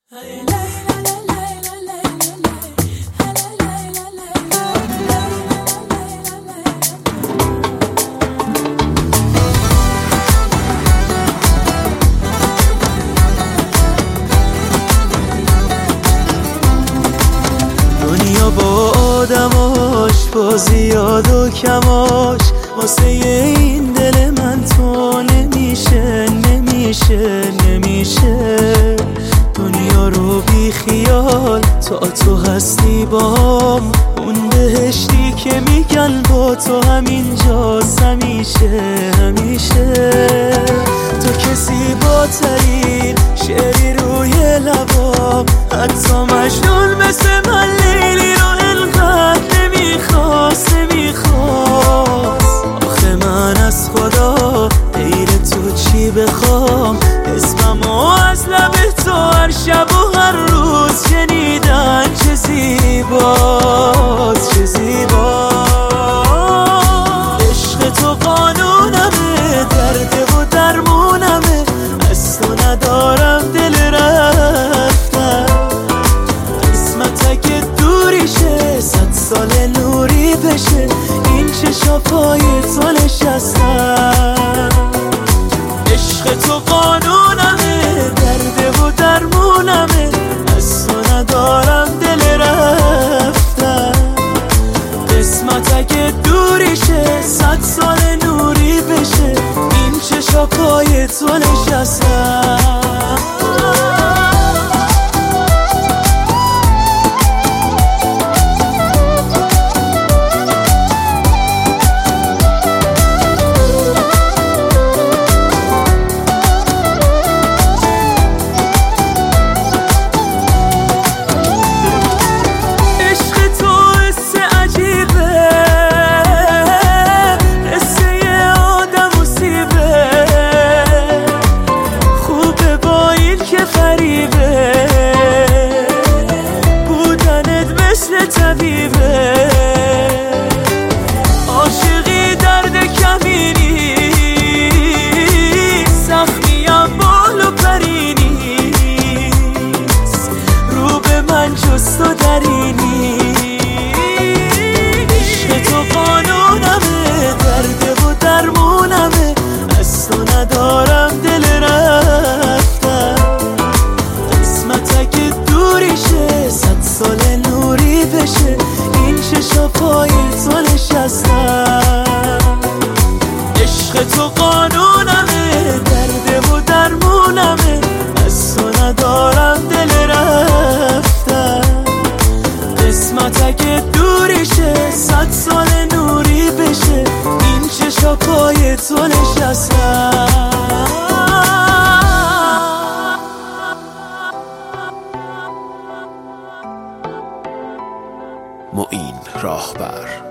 دنیا با آدماش، با زیاد و کماش، واسه این دل من تو نمیشه. دنیا رو بی خیال تا تو هستی بام، اون بهشتی که میگن با تو همینجاست همیشه. تو که زیباترین شعری روی لبام، حتی مجنون مثل من لیلی رو انقدر نمیخواست. آخه من از خدا غیر تو چی بخوام؟ اسممو از لب تو هر شب و هر روز شنیدن چه زیباست. عشق تو قانونمه، درد و درمونمه، از تو ندارم دل رفتن. قسمت اگه دوریشه، 100 سال نوری بشه، این چشا پای تو نشستن. عشق تو قانونمه، درد و درمونمه، از تو ندارم دل رفتن. قسمت اگه دوریشه، 100 سال نوری بشه، این چشا پای تو نشستن. عاشقی درد کمینی، سختیم بال و پرینیست، رو به من جز تو درینی. عشق تو قانونمه، درد و درمونمه، از تو ندارم دل رفتن. قسمت اگه دوریشه، 100 سال نوری بشه، این چشا پای تو نشستن. عشق تو قانونمه، درد و درمونمه، از تو ندارم دل رفتن. قسمت اگه دوریشه، 100 سال نوری بشه، این چشا پای تو نشستن. معین راهبر